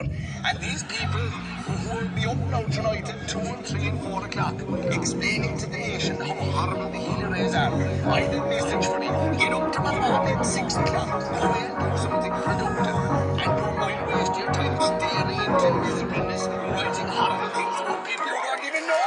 And these people who will be up now tonight at 2 and 3 and 4 o'clock explaining to the nation how horrible the healing rays are. I have a message for you. Get up tomorrow morning at 6 o'clock. Go and do something productive. And don't mind waste your time staring into miserableness, writing horrible things about people who don't even know.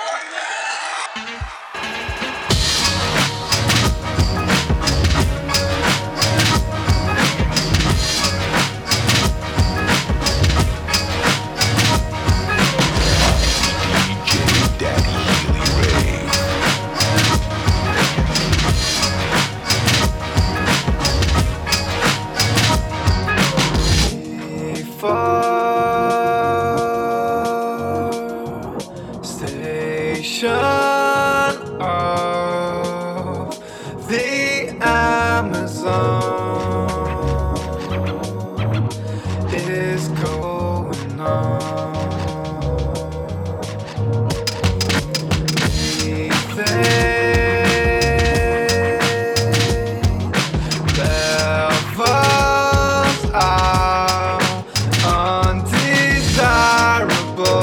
Station of the Amazon is going on. Levels are undesirable.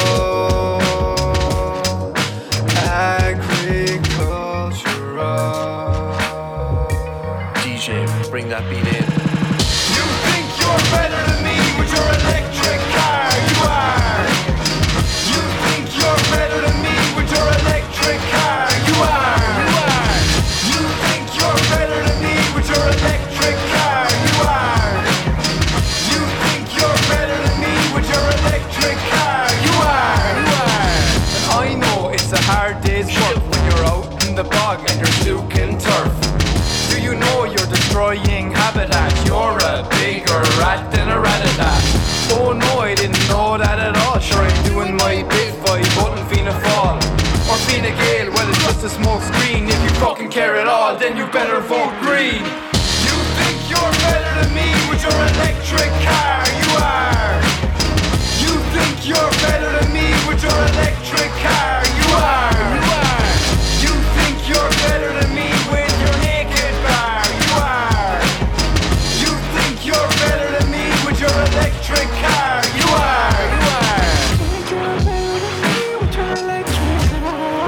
DJ, bring that beat in. You think you're better than me with your electric car, you are. You think you're better than me with your electric car, you are. You think you're better than me with your electric car, you are. You think you're better than me with your electric car, you are. And I know it's a hard day's work when you're out in the bog and you're stuking turf. Do you know you're destroying habitat? You're a bigger rat than a rat-a-tat. Oh no, I didn't know that at all. Sure, I'm doing my bit by voting Fianna Fáil or Fine Gael. Well, it's just a smoke screen. If you fucking care at all, then you better vote green. You think you're better than me with your electric car, you are. You think you're better than me with your electric car, you are. You think you're better than me with your naked bar, you are. You think you're better than me with your electric car, you are. Think you're better than me with your electric car.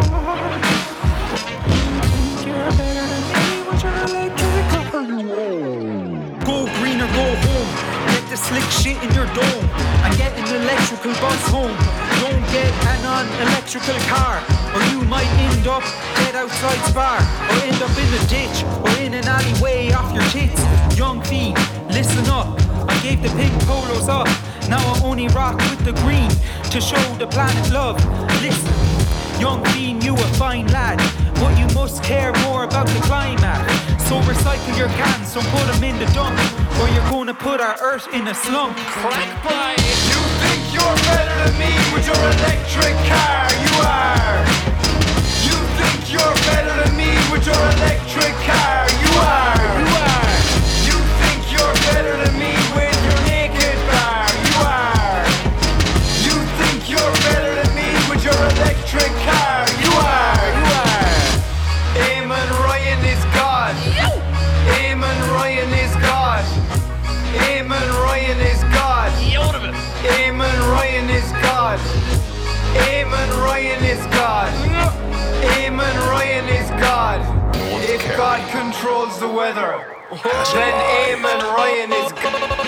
Think you're better than me with your electric car. Go green or go home. Get the slick shit in your dome and get an electrical bus home. Don't get an electrical car, or you might end up dead outside Spar, or end up in a ditch, or in an alleyway off your tits. Young fiend, listen up. I gave the pink polos up. Now I only rock with the green to show the planet love. Listen, young fiend, you a fine lad, but you must care more about the climate. So recycle your cans, don't put them in the dump, or you're gonna put our earth in a slump. Crack pipe. You think you're better than me with your electric car, you are. You think you're better than me with your electric car, you are. You think you're better than me with your naked bar, you are. You think you're better than me with your electric car, you are. Eamon Ryan is God. Eamon Ryan is God. Eamon Ryan is God. Eamon Ryan is God. Eamon Ryan is God. Eamon Ryan is God. If God controls the weather, then Eamon Ryan is God.